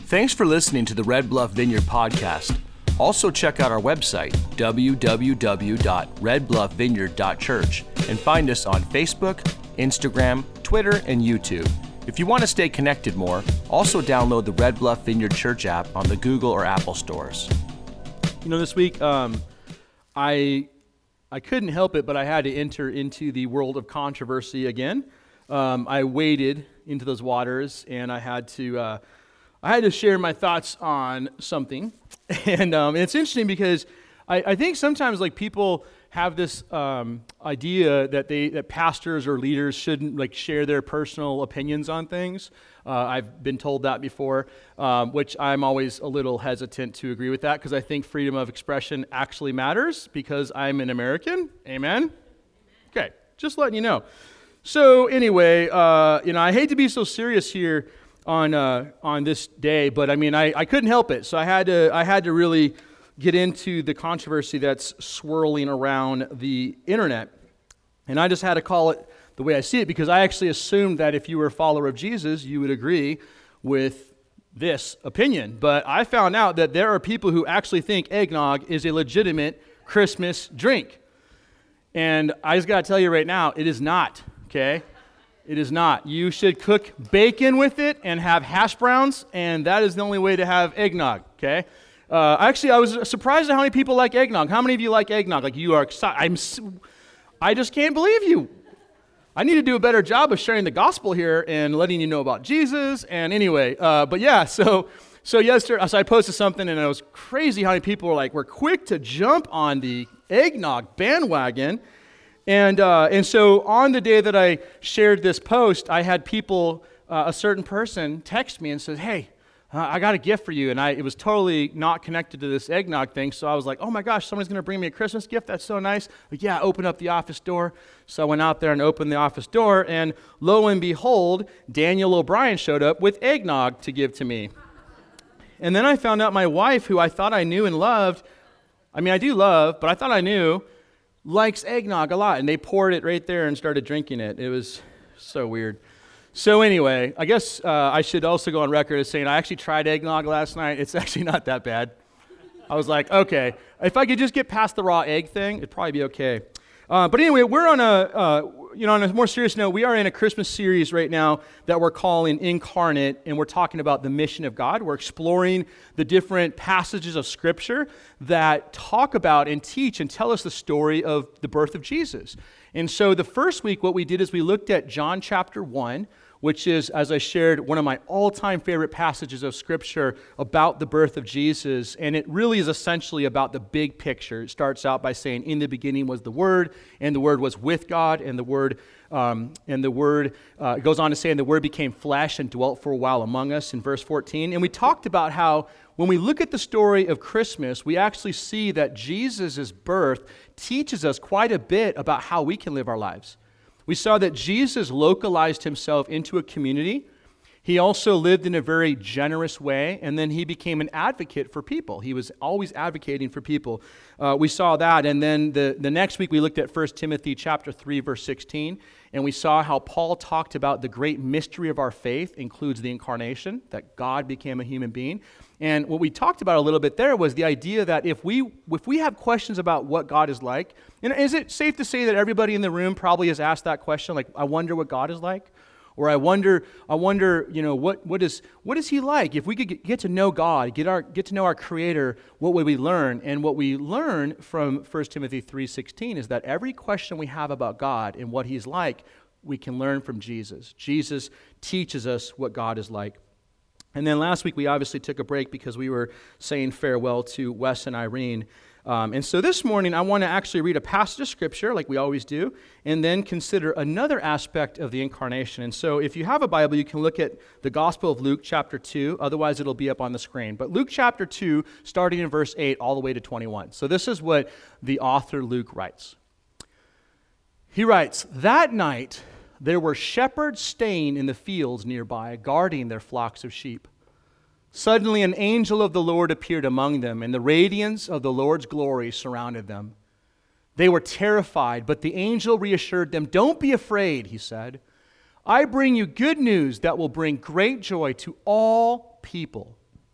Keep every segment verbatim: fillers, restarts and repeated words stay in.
Thanks for listening to the Red Bluff Vineyard podcast. Also check out our website, w w w dot red bluff vineyard dot church, and find us on Facebook, Instagram, Twitter, and YouTube. If you want to stay connected more, also download the Red Bluff Vineyard Church app on the Google or Apple stores. You know, this week, um, I I couldn't help it, but I had to enter into the world of controversy again. Um, I waded into those waters, and I had to uh, I had to share my thoughts on something. And um, it's interesting because I, I think sometimes like people have this um, idea that they that pastors or leaders shouldn't like share their personal opinions on things. Uh, I've been told that before, um, which I'm always a little hesitant to agree with that because I think freedom of expression actually matters because I'm an American. Amen? Okay, just letting you know. So anyway, uh, you know, I hate to be so serious here on uh, on this day, but I mean, I, I couldn't help it. So I had to I had to really get into the controversy that's swirling around the internet. And I just had to call it the way I see it because I actually assumed that if you were a follower of Jesus, you would agree with this opinion. But I found out that there are people who actually think eggnog is a legitimate Christmas drink. And I just got to tell you right now, it is not, okay? It is not. You should cook bacon with it and have hash browns, and that is the only way to have eggnog, okay? Uh, actually, I was surprised at how many people like eggnog. How many of you like eggnog? Like you are excited. I'm, I just can't believe you. I need to do a better job of sharing the gospel here and letting you know about Jesus. And anyway, uh, but yeah, so so yesterday, so I posted something, and it was crazy how many people were like, were quick to jump on the eggnog bandwagon. And uh, and so on the day that I shared this post, I had people, uh, a certain person, text me and said, "Hey, Uh, I got a gift for you," and I it was totally not connected to this eggnog thing, so I was like, oh my gosh, someone's going to bring me a Christmas gift? That's so nice. Like, yeah, open up the office door. So I went out there and opened the office door, and lo and behold, Daniel O'Brien showed up with eggnog to give to me. And then I found out my wife, who I thought I knew and loved, I mean, I do love, but I thought I knew, likes eggnog a lot, and they poured it right there and started drinking it. It was so weird. So anyway, I guess uh, I should also go on record as saying I actually tried eggnog last night. It's actually not that bad. I was like, okay, if I could just get past the raw egg thing, it'd probably be okay. Uh, but anyway, we're on a, uh, you know, on a more serious note, we are in a Christmas series right now that we're calling Incarnate, and we're talking about the mission of God. We're exploring the different passages of Scripture that talk about and teach and tell us the story of the birth of Jesus. And so the first week, what we did is we looked at John chapter one, which is, as I shared, one of my all-time favorite passages of Scripture about the birth of Jesus. And it really is essentially about the big picture. It starts out by saying, in the beginning was the Word, and the Word was with God, and the Word, um, and the Word, uh, it goes on to say, and the Word became flesh and dwelt for a while among us, in verse fourteen. And we talked about how when we look at the story of Christmas, we actually see that Jesus' birth teaches us quite a bit about how we can live our lives. We saw that Jesus localized himself into a community. He also lived in a very generous way, and then he became an advocate for people. He was always advocating for people. Uh, we saw that, and then the, the next week we looked at First Timothy chapter three, verse sixteen, and we saw how Paul talked about the great mystery of our faith includes the incarnation, that God became a human being. And what we talked about a little bit there was the idea that if we if we have questions about what God is like, and is it safe to say that everybody in the room probably has asked that question, like, I wonder what God is like? Or I wonder, I wonder, you know, what what is what is he like? If we could get, get to know God, get our get to know our Creator, what would we learn? And what we learn from First Timothy three sixteen is that every question we have about God and what he's like, we can learn from Jesus. Jesus teaches us what God is like. And then last week we obviously took a break because we were saying farewell to Wes and Irene. Um, and so this morning, I want to actually read a passage of Scripture, like we always do, and then consider another aspect of the incarnation. And so if you have a Bible, you can look at the Gospel of Luke, chapter two. Otherwise, it'll be up on the screen. But Luke, chapter two, starting in verse eight, all the way to twenty-one. So this is what the author Luke writes. He writes, "That night there were shepherds staying in the fields nearby, guarding their flocks of sheep. Suddenly an angel of the Lord appeared among them, and the radiance of the Lord's glory surrounded them. They were terrified, but the angel reassured them. 'Don't be afraid,' he said. 'I bring you good news that will bring great joy to all people.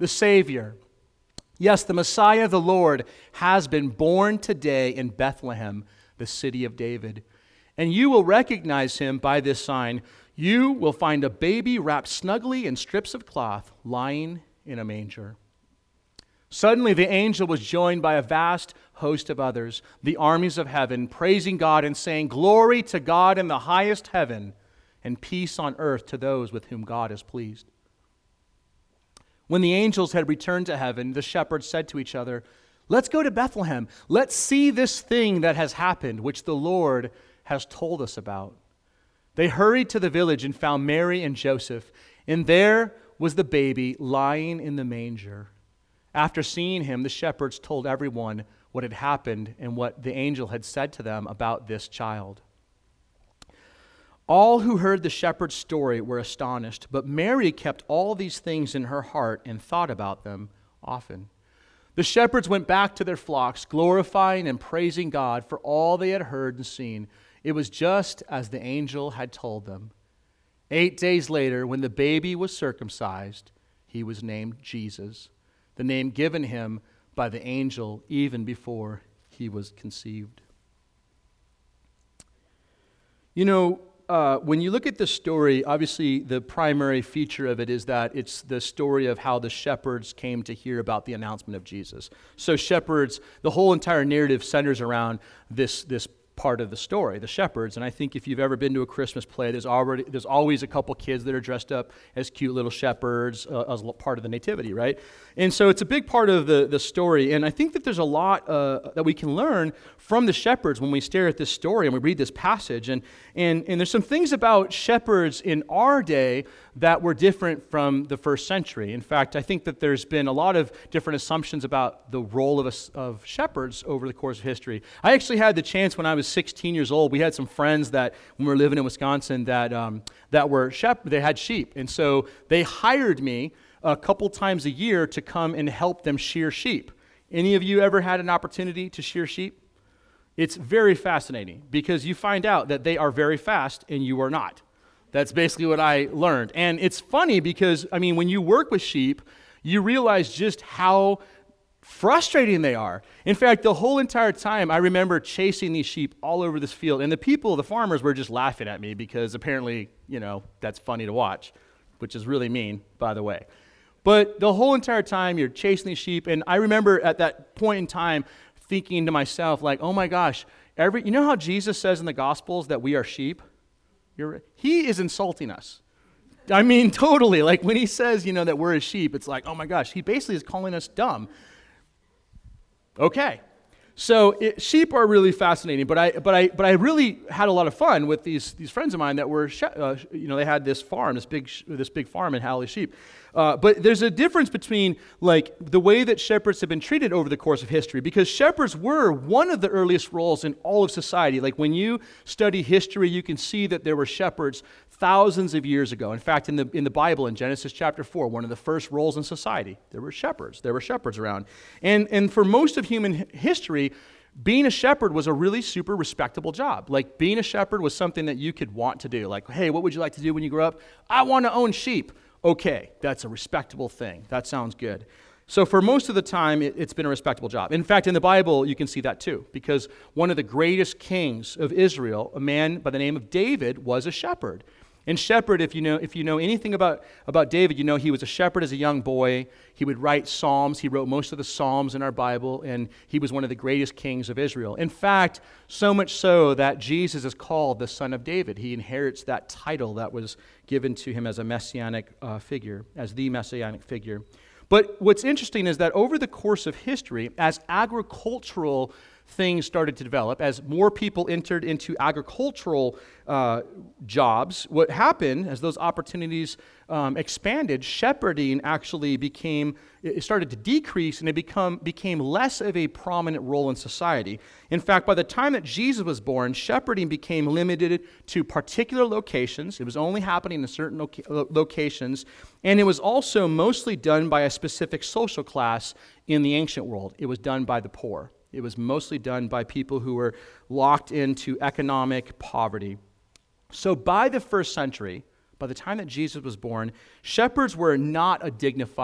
the Savior. Yes, the Messiah, the Lord, has been born today in Bethlehem, the city of David. And you will recognize him by this sign. You will find a baby wrapped snugly in strips of cloth, lying in a manger. Suddenly the angel was joined by a vast host of others, the armies of heaven, praising God and saying, "Glory to God in the highest heaven, and peace on earth to those with whom God is pleased." When the angels had returned to heaven, the shepherds said to each other, "Let's go to Bethlehem. Let's see this thing that has happened, which the Lord has told us about." They hurried to the village and found Mary and Joseph, and there was the baby lying in the manger. After seeing him, the shepherds told everyone what had happened and what the angel had said to them about this child. All who heard the shepherd's story were astonished, but Mary kept all these things in her heart and thought about them often. The shepherds went back to their flocks, glorifying and praising God for all they had heard and seen. It was just as the angel had told them. Eight days later, when the baby was circumcised, he was named Jesus, the name given him by the angel even before he was conceived. You know, uh, when you look at the story, obviously the primary feature of it is that it's the story of how the shepherds came to hear about the announcement of Jesus. So shepherds, the whole entire narrative centers around this this part of the story, the shepherds. And I think if you've ever been to a Christmas play, there's already there's always a couple kids that are dressed up as cute little shepherds uh, as part of the nativity, right? And so it's a big part of the, the story. And I think that there's a lot uh, that we can learn from the shepherds when we stare at this story and we read this passage. And, and, and there's some things about shepherds in our day that were different from the first century. In fact, I think that there's been a lot of different assumptions about the role of, a, of shepherds over the course of history. I actually had the chance when I was sixteen years old. We had some friends that, when we were living in Wisconsin, that um, that were shep- they had sheep. And so they hired me a couple times a year to come and help them shear sheep. Any of you ever had an opportunity to shear sheep? It's very fascinating because you find out that they are very fast and you are not. That's basically what I learned. And it's funny because, I mean, when you work with sheep, you realize just how frustrating they are. In fact, the whole entire time, I remember chasing these sheep all over this field. And the people, the farmers, were just laughing at me because apparently, you know, that's funny to watch, which is really mean, by the way. But the whole entire time, you're chasing these sheep. And I remember at that point in time thinking to myself, like, oh my gosh, every you know how Jesus says in the Gospels that we are sheep? You're, he is insulting us. I mean, totally. Like when he says, you know, that we're his sheep, it's like, oh my gosh, he basically is calling us dumb. Okay. So it, sheep are really fascinating, but I, but I, but I really had a lot of fun with these these friends of mine that were, uh, you know, they had this farm, this big this big farm in Halley sheep. Uh, but there's a difference between like the way that shepherds have been treated over the course of history, because shepherds were one of the earliest roles in all of society. Like when you study history, you can see that there were shepherds thousands of years ago. In fact, in the in the Bible, in Genesis chapter four, one of the first roles in society, there were shepherds. There were shepherds around. And, and for most of human history, being a shepherd was a really super respectable job. Like being a shepherd was something that you could want to do. Like, hey, what would you like to do when you grow up? I want to own sheep. Okay, that's a respectable thing. That sounds good. So for most of the time, it, it's been a respectable job. In fact, in the Bible, you can see that too, because one of the greatest kings of Israel, a man by the name of David, was a shepherd. And shepherd, if you know if you know anything about, about David, you know he was a shepherd as a young boy. He would write psalms. He wrote most of the psalms in our Bible, and he was one of the greatest kings of Israel. In fact, so much so that Jesus is called the Son of David. He inherits that title that was given to him as a messianic uh, figure, as the messianic figure. But what's interesting is that over the course of history, as agricultural things started to develop, as more people entered into agricultural uh, jobs, what happened as those opportunities um, expanded, shepherding actually became, it started to decrease, and it become, became less of a prominent role in society. In fact, by the time that Jesus was born, shepherding became limited to particular locations. It was only happening in certain loca- locations, and it was also mostly done by a specific social class in the ancient world. It was done by the poor. It was mostly done by people who were locked into economic poverty. So by the first century, by the time that Jesus was born, shepherds were not a dignified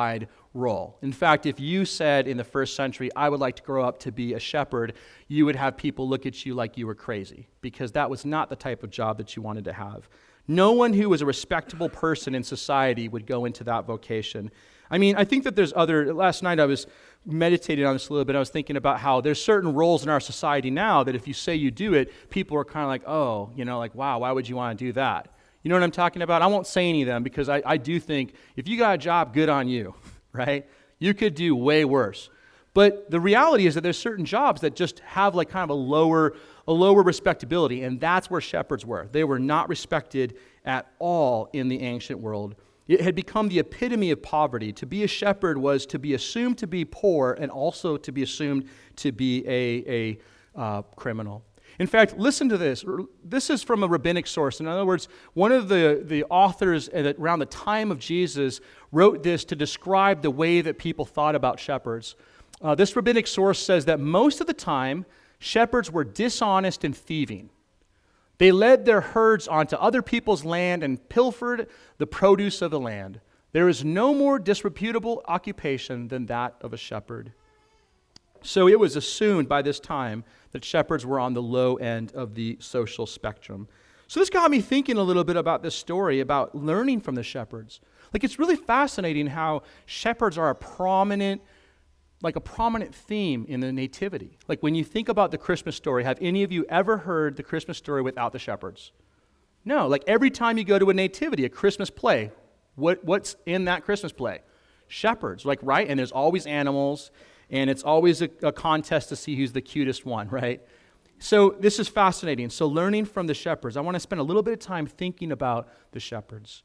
role. In fact, if you said in the first century, I would like to grow up to be a shepherd, you would have people look at you like you were crazy, because that was not the type of job that you wanted to have. No one who was a respectable person in society would go into that vocation. I mean, I think that there's other, last night I was meditating on this a little bit. I was thinking about how there's certain roles in our society now that if you say you do it, people are kind of like, oh, you know, like, wow, why would you want to do that? You know what I'm talking about? I won't say any of them, because I, I do think if you got a job, good on you, right? You could do way worse. But the reality is that there's certain jobs that just have like kind of a lower, a lower respectability, and that's where shepherds were. They were not respected at all in the ancient world. It had become the epitome of poverty. To be a shepherd was to be assumed to be poor and also to be assumed to be a, a uh, criminal. In fact, listen to this. This is from a rabbinic source. In other words, one of the, the authors at, around the time of Jesus wrote this to describe the way that people thought about shepherds. Uh, this rabbinic source says that most of the time, shepherds were dishonest and thieving. They led their herds onto other people's land and pilfered the produce of the land. There is no more disreputable occupation than that of a shepherd. So it was assumed by this time that shepherds were on the low end of the social spectrum. So this got me thinking a little bit about this story, about learning from the shepherds. Like, it's really fascinating how shepherds are a prominent like a prominent theme in the nativity. Like, when you think about the Christmas story, have any of you ever heard the Christmas story without the shepherds? No. Like, every time you go to a nativity, a Christmas play, what what's in that Christmas play? Shepherds, like, right? And there's always animals, and it's always a, a contest to see who's the cutest one, right? So this is fascinating. So learning from the shepherds, I want to spend a little bit of time thinking about the shepherds.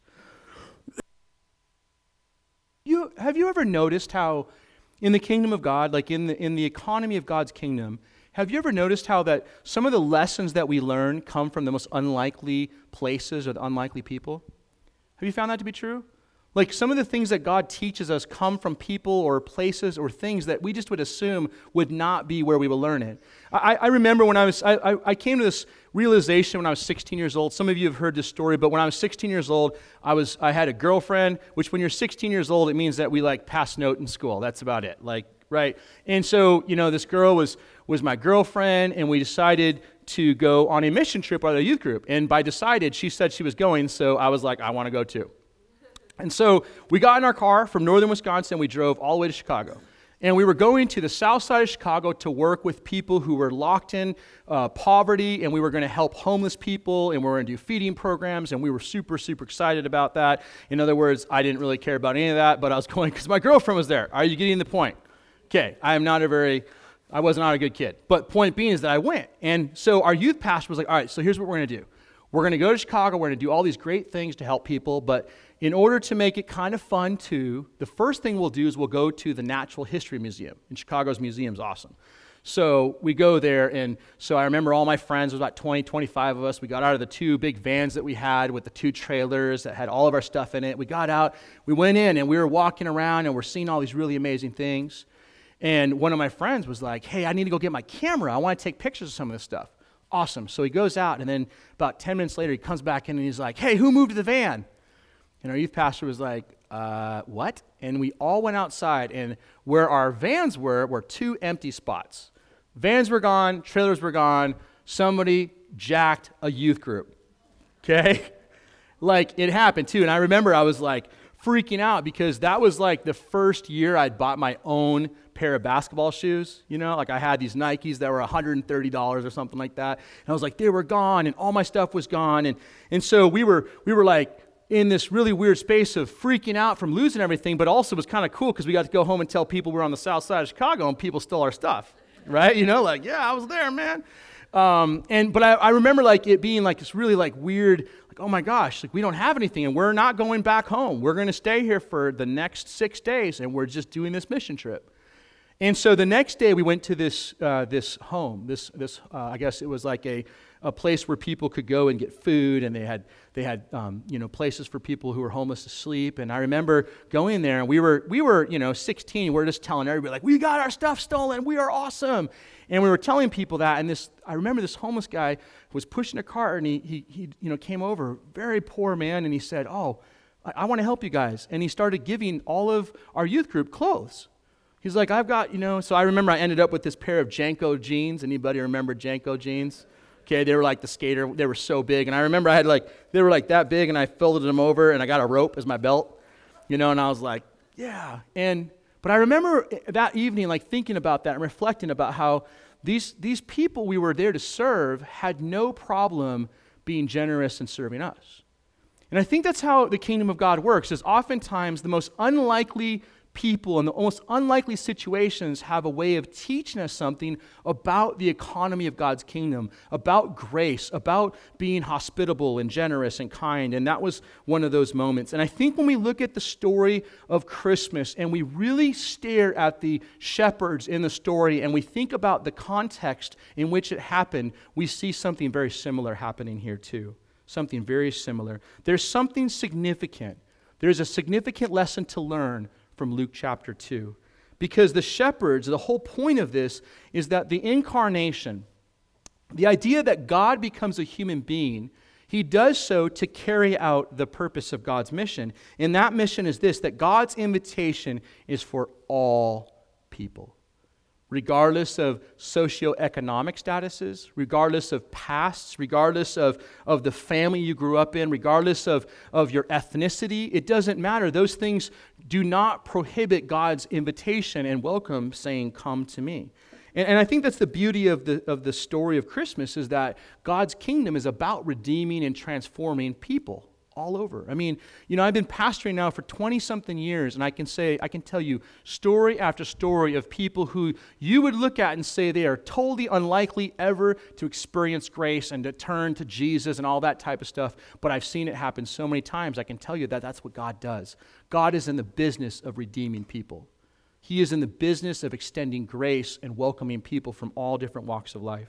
You have you ever noticed how in the kingdom of God, like in the in the economy of God's kingdom, have you ever noticed how that some of the lessons that we learn come from the most unlikely places or the unlikely people? Have you found that to be true? Like, some of the things that God teaches us come from people or places or things that we just would assume would not be where we will learn it. I, I remember when I was, I, I came to this realization when I was sixteen years old. Some of you have heard this story, but when I was sixteen years old, I was, I had a girlfriend, which when you're sixteen years old, it means that we like pass note in school. That's about it. Like, right? And so, you know, this girl was, was my girlfriend, and we decided to go on a mission trip with our youth group. And by decided, she said she was going, so I was like, I want to go too. And so we got in our car from northern Wisconsin. We drove all the way to Chicago. And we were going to the south side of Chicago to work with people who were locked in uh, poverty, and we were going to help homeless people, and we were going to do feeding programs, and we were super, super excited about that. In other words, I didn't really care about any of that, but I was going because my girlfriend was there. Are you getting the point? Okay, I am not a very, I was not a good kid. But point being is that I went. And so our youth pastor was like, all right, so here's what we're going to do. We're going to go to Chicago. We're going to do all these great things to help people, but in order to make it kind of fun too, the first thing we'll do is we'll go to the Natural History Museum. And Chicago's museum's awesome. So we go there, and so I remember all my friends, there was about twenty, twenty-five of us. We got out of the two big vans that we had with the two trailers that had all of our stuff in it. We got out, we went in, and we were walking around, and we're seeing all these really amazing things. And one of my friends was like, hey, I need to go get my camera. I want to take pictures of some of this stuff. Awesome. So he goes out, and then about ten minutes later, he comes back in, and he's like, hey, who moved the van? And our youth pastor was like, uh, what? And we all went outside, and where our vans were were two empty spots. Vans were gone, trailers were gone, somebody jacked a youth group, okay? Like, it happened too, and I remember I was like freaking out because that was like the first year I'd bought my own pair of basketball shoes, you know? Like, I had these Nikes that were one hundred thirty dollars or something like that, and I was like, they were gone, and all my stuff was gone, and and so we were we were like, in this really weird space of freaking out from losing everything, but also was kind of cool because we got to go home and tell people we're on the south side of Chicago and people stole our stuff, right? You know, like, yeah, I was there, man. Um, and but I, I remember like it being like this really like weird, like, oh my gosh, like we don't have anything and we're not going back home. We're going to stay here for the next six days and we're just doing this mission trip. And so the next day we went to this uh, this home. This this uh, I guess it was like a a place where people could go and get food, and they had they had um, you know places for people who were homeless to sleep. And I remember going there, and we were we were you know sixteen. We we're just telling everybody like, we got our stuff stolen. We are awesome, and we were telling people that. And this I remember this homeless guy was pushing a cart, and he he he you know came over, very poor man, and he said, oh, I, I want to help you guys. And he started giving all of our youth group clothes. He's like, I've got, you know, so I remember I ended up with this pair of Janko jeans. Anybody remember Janko jeans? Okay, they were like the skater. They were so big. And I remember I had like, they were like that big, and I folded them over, and I got a rope as my belt, you know, and I was like, yeah. And, but I remember that evening, like thinking about that and reflecting about how these, these people we were there to serve had no problem being generous and serving us. And I think that's how the kingdom of God works, is oftentimes the most unlikely people in the most unlikely situations have a way of teaching us something about the economy of God's kingdom, about grace, about being hospitable and generous and kind. And that was one of those moments. And I think when we look at the story of Christmas and we really stare at the shepherds in the story and we think about the context in which it happened, we see something very similar happening here too. Something very similar. There's something significant. There's a significant lesson to learn from Luke chapter two. Because the shepherds, the whole point of this is that the incarnation, the idea that God becomes a human being, he does so to carry out the purpose of God's mission. And that mission is this, that God's invitation is for all people. Regardless of socioeconomic statuses, regardless of pasts, regardless of, of the family you grew up in, regardless of, of your ethnicity, it doesn't matter. Those things do not prohibit God's invitation and welcome, saying, come to me. And, and I think that's the beauty of the, of the story of Christmas, is that God's kingdom is about redeeming and transforming people all over. I mean, you know, I've been pastoring now for twenty-something years, and I can say, I can tell you story after story of people who you would look at and say they are totally unlikely ever to experience grace and to turn to Jesus and all that type of stuff, but I've seen it happen so many times. I can tell you that that's what God does. God is in the business of redeeming people. He is in the business of extending grace and welcoming people from all different walks of life.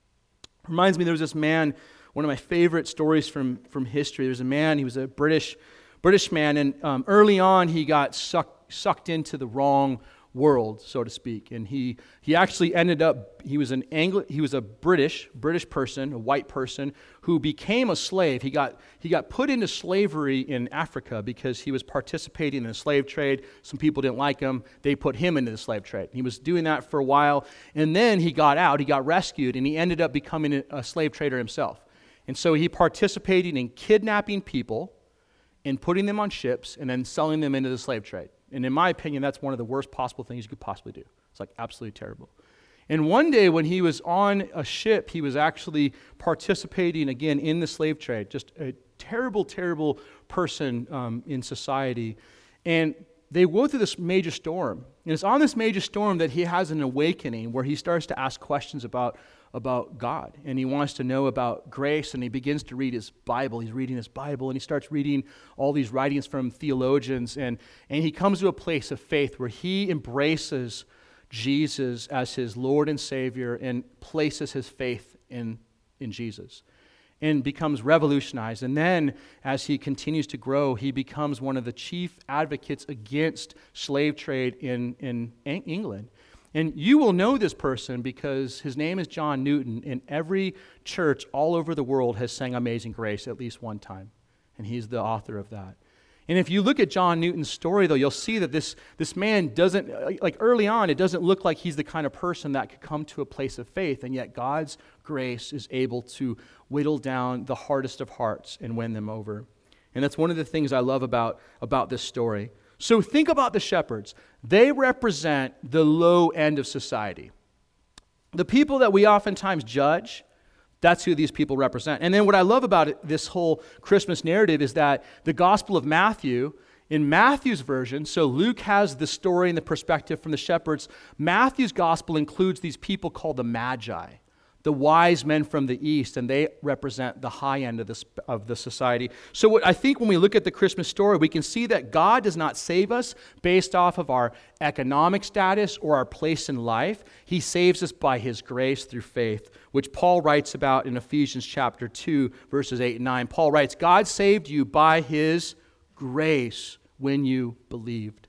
Reminds me, there was this man, one of my favorite stories from, from history. There was a man, he was a British British man, and um, early on he got sucked, sucked into the wrong world, so to speak. And he he actually ended up, he was an Anglo, he was a British British person, a white person, who became a slave. He got he got put into slavery in Africa because he was participating in the slave trade. Some people didn't like him. They put him into the slave trade. He was doing that for a while, and then he got out, he got rescued, and he ended up becoming a, a slave trader himself. And so he participated in kidnapping people and putting them on ships and then selling them into the slave trade. And in my opinion, that's one of the worst possible things you could possibly do. It's like absolutely terrible. And one day when he was on a ship, he was actually participating again in the slave trade. Just a terrible, terrible person um, in society. And they go through this major storm. And it's on this major storm that he has an awakening where he starts to ask questions about about God, and he wants to know about grace, and he begins to read his Bible. He's reading his Bible, and he starts reading all these writings from theologians, and, and he comes to a place of faith where he embraces Jesus as his Lord and Savior and places his faith in, in Jesus and becomes revolutionized. And then as he continues to grow, he becomes one of the chief advocates against slave trade in, in England. And you will know this person because his name is John Newton, and every church all over the world has sang Amazing Grace at least one time. And he's the author of that. And if you look at John Newton's story, though, you'll see that this, this man doesn't, like early on, it doesn't look like he's the kind of person that could come to a place of faith, and yet God's grace is able to whittle down the hardest of hearts and win them over. And that's one of the things I love about, about this story. So think about the shepherds. They represent the low end of society. The people that we oftentimes judge, that's who these people represent. And then what I love about it, this whole Christmas narrative, is that the Gospel of Matthew, in Matthew's version, so Luke has the story and the perspective from the shepherds. Matthew's Gospel includes these people called the Magi, the wise men from the east, and they represent the high end of the, of the society. So what I think when we look at the Christmas story, we can see that God does not save us based off of our economic status or our place in life. He saves us by His grace through faith, which Paul writes about in Ephesians chapter two, verses eight and nine. Paul writes, God saved you by His grace when you believed.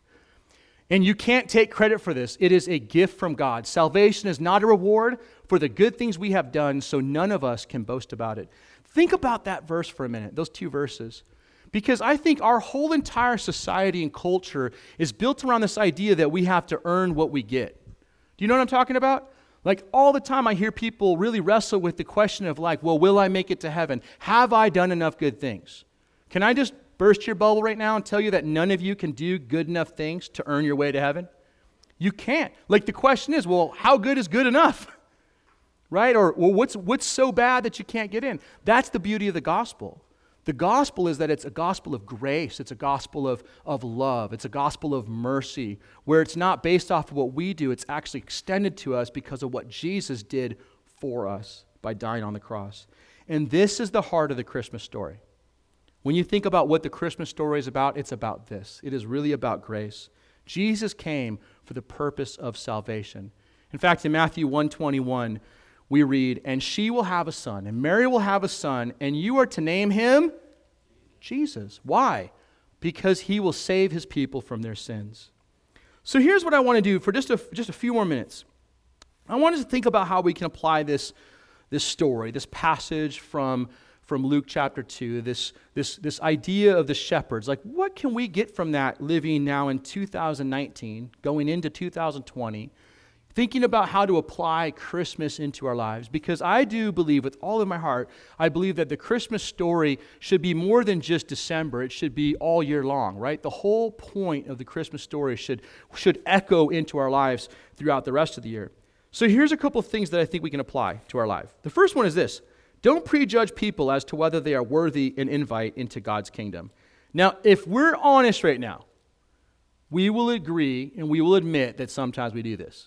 And you can't take credit for this. It is a gift from God. Salvation is not a reward for the good things we have done, so none of us can boast about it. Think about that verse for a minute, those two verses. Because I think our whole entire society and culture is built around this idea that we have to earn what we get. Do you know what I'm talking about? Like all the time I hear people really wrestle with the question of like, well, will I make it to heaven? Have I done enough good things? Can I just burst your bubble right now and tell you that none of you can do good enough things to earn your way to heaven? You can't. Like the question is, well, how good is good enough? Right? Or well, what's what's so bad that you can't get in? That's the beauty of the gospel. The gospel is that it's a gospel of grace. It's a gospel of, of love. It's a gospel of mercy, where it's not based off of what we do. It's actually extended to us because of what Jesus did for us by dying on the cross. And this is the heart of the Christmas story. When you think about what the Christmas story is about, it's about this. It is really about grace. Jesus came for the purpose of salvation. In fact, in Matthew one twenty-one, we read, and she will have a son, and Mary will have a son, and you are to name him Jesus. Why? Because he will save his people from their sins. So here's what I want to do for just a, just a few more minutes. I want us to think about how we can apply this, this story, this passage from, from Luke chapter two, this, this, this idea of the shepherds. Like, what can we get from that living now in two thousand nineteen, going into two thousand twenty, thinking about how to apply Christmas into our lives? Because I do believe with all of my heart, I believe that the Christmas story should be more than just December. It should be all year long, right? The whole point of the Christmas story should, should echo into our lives throughout the rest of the year. So here's a couple of things that I think we can apply to our life. The first one is this: don't prejudge people as to whether they are worthy an invite into God's kingdom. Now, if we're honest right now, we will agree and we will admit that sometimes we do this.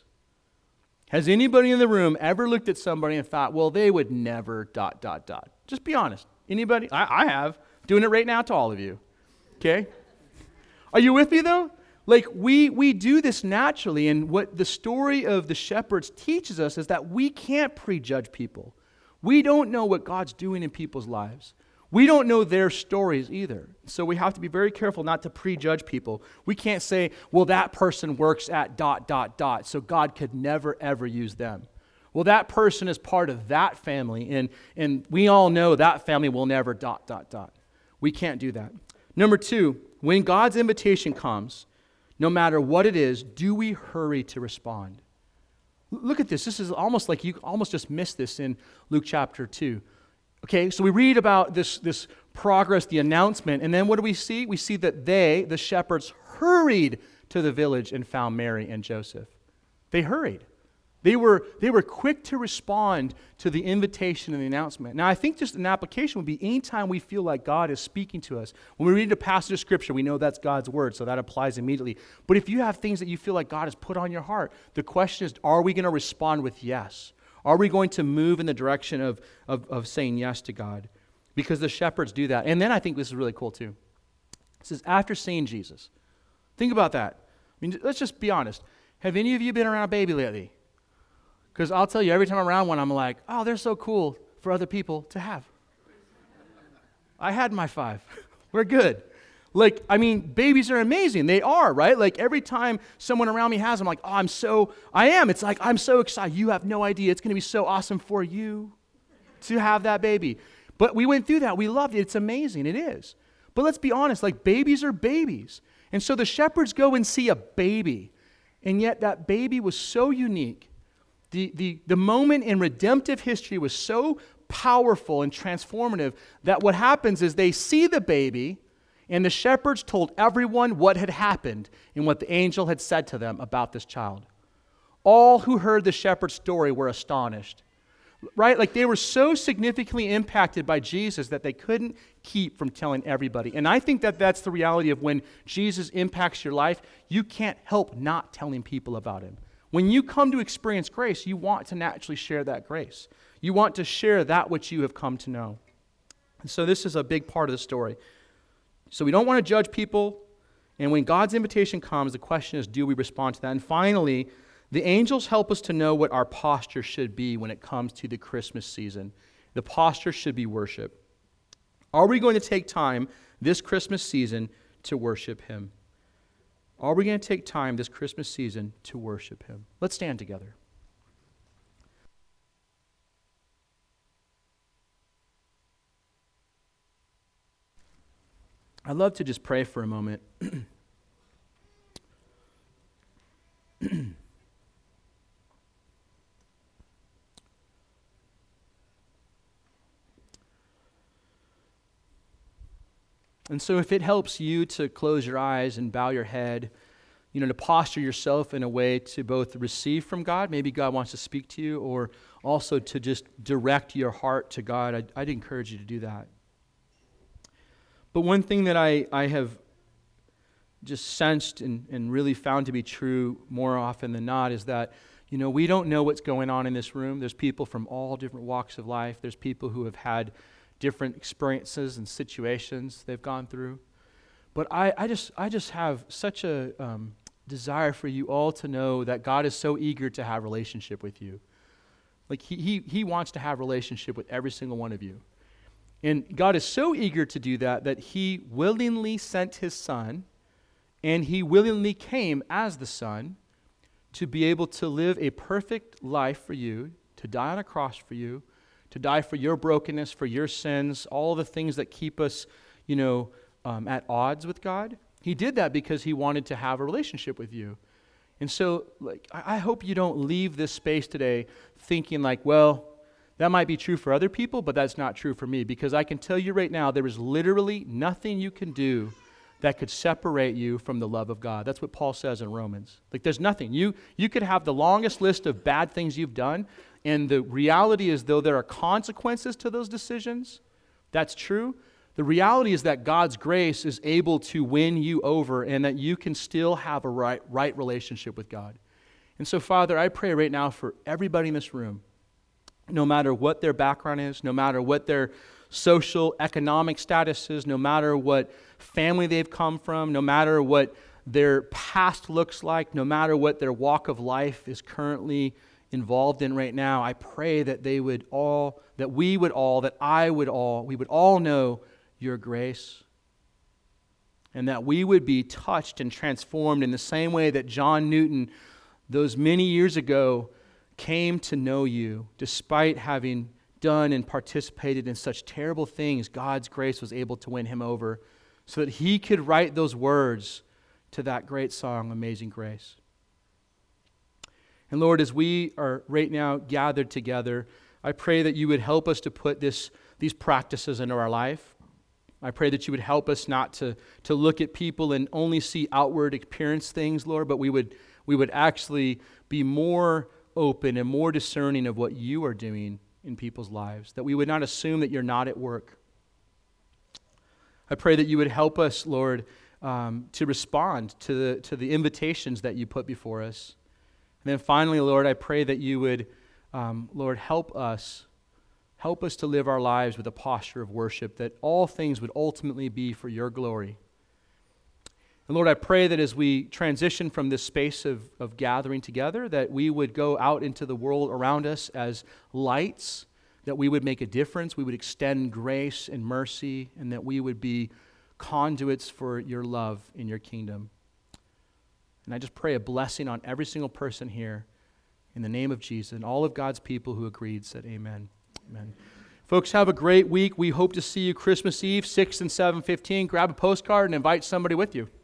Has anybody in the room ever looked at somebody and thought, well, they would never dot, dot, dot? Just be honest. Anybody? I, I have. Doing it right now to all of you. Okay? Are you with me, though? Like, we, we do this naturally, and what the story of the shepherds teaches us is that we can't prejudge people. We don't know what God's doing in people's lives. We don't know their stories either. So we have to be very careful not to prejudge people. We can't say, well, that person works at dot, dot, dot, so God could never, ever use them. Well, that person is part of that family, and, and we all know that family will never dot, dot, dot. We can't do that. Number two, when God's invitation comes, no matter what it is, do we hurry to respond? Look at this. This is almost like you almost just missed this in Luke chapter two. Okay, so we read about this, this progress, the announcement, and then what do we see? We see that they, the shepherds, hurried to the village and found Mary and Joseph. They hurried. They were, they were quick to respond to the invitation and the announcement. Now, I think just an application would be anytime we feel like God is speaking to us. When we read a passage of Scripture, we know that's God's word, so that applies immediately. But if you have things that you feel like God has put on your heart, the question is, are we going to respond with yes? Are we going to move in the direction of, of, of saying yes to God? Because the shepherds do that. And then I think this is really cool too. It says, after seeing Jesus. Think about that. I mean, let's just be honest. Have any of you been around a baby lately? Because I'll tell you, every time I'm around one, I'm like, oh, they're so cool for other people to have. I had my five. We're good. Like, I mean, babies are amazing. They are, right? Like, every time someone around me has them, I'm like, oh, I'm so, I am. It's like, I'm so excited. You have no idea. It's going to be so awesome for you to have that baby. But we went through that. We loved it. It's amazing. It is. But let's be honest, like, babies are babies. And so the shepherds go and see a baby. And yet that baby was so unique. The, the, the moment in redemptive history was so powerful and transformative that what happens is they see the baby, and the shepherds told everyone what had happened and what the angel had said to them about this child. All who heard the shepherd's story were astonished. Right? Like, they were so significantly impacted by Jesus that they couldn't keep from telling everybody. And I think that that's the reality of when Jesus impacts your life, you can't help not telling people about him. When you come to experience grace, you want to naturally share that grace. You want to share that which you have come to know. And so this is a big part of the story. So we don't want to judge people. And when God's invitation comes, the question is, do we respond to that? And finally, the angels help us to know what our posture should be when it comes to the Christmas season. The posture should be worship. Are we going to take time this Christmas season to worship him? Are we going to take time this Christmas season to worship him? Let's stand together. I'd love to just pray for a moment. And so if it helps you to close your eyes and bow your head, you know, to posture yourself in a way to both receive from God, maybe God wants to speak to you, or also to just direct your heart to God, I'd, I'd encourage you to do that. But one thing that I, I have just sensed and, and really found to be true more often than not is that, you know, we don't know what's going on in this room. There's people from all different walks of life. There's people who have had different experiences and situations they've gone through. But I, I just I just have such a um, desire for you all to know that God is so eager to have relationship with you. Like he, he, he wants to have relationship with every single one of you. And God is so eager to do that that he willingly sent his son, and he willingly came as the son to be able to live a perfect life for you, to die on a cross for you, to die for your brokenness, for your sins, all the things that keep us, you know, um, at odds with God. He did that because he wanted to have a relationship with you. And so, like, I, I hope you don't leave this space today thinking like, well, that might be true for other people, but that's not true for me. Because I can tell you right now, there is literally nothing you can do that could separate you from the love of God. That's what Paul says in Romans. Like, there's nothing. You, you could have the longest list of bad things you've done, and the reality is, though there are consequences to those decisions, that's true. The reality is that God's grace is able to win you over and that you can still have a right, right relationship with God. And so, Father, I pray right now for everybody in this room, no matter what their background is, no matter what their social, economic status is, no matter what family they've come from, no matter what their past looks like, no matter what their walk of life is currently involved in right now, I pray that they would all, that we would all, that I would all, we would all know your grace, and that we would be touched and transformed in the same way that John Newton, those many years ago, came to know you. Despite having done and participated in such terrible things, God's grace was able to win him over so that he could write those words to that great song, Amazing Grace. And Lord, as we are right now gathered together, I pray that you would help us to put this, these practices into our life. I pray that you would help us not to, to look at people and only see outward appearance things, Lord, but we would, we would actually be more open and more discerning of what you are doing in people's lives, that we would not assume that you're not at work. I pray that you would help us, Lord, um, to respond to the, to the invitations that you put before us. And then finally, Lord, I pray that you would, um, Lord, help us, help us to live our lives with a posture of worship, that all things would ultimately be for your glory. And Lord, I pray that as we transition from this space of, of gathering together, that we would go out into the world around us as lights, that we would make a difference, we would extend grace and mercy, and that we would be conduits for your love in your kingdom. And I just pray a blessing on every single person here in the name of Jesus, and all of God's people who agreed said amen. Amen. Folks, have a great week. We hope to see you Christmas Eve, six and seven fifteen. Grab a postcard and invite somebody with you.